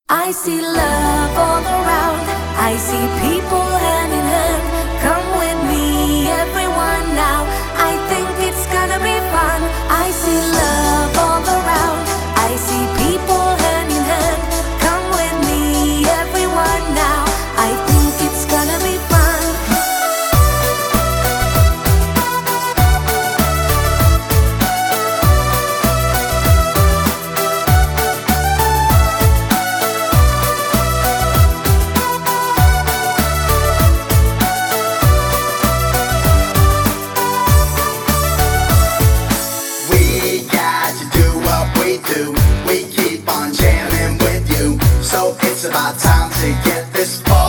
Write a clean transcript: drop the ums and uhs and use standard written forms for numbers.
I see love all around. I see people hand in hand. Come with me, everyone now. I think it's gonna be fun. I see love all around. I see people hand in hand. Come with me, everyone now. I think it's gonna be fun. We got to do what we do. We keep on jamming with you. So it's about time to get this far.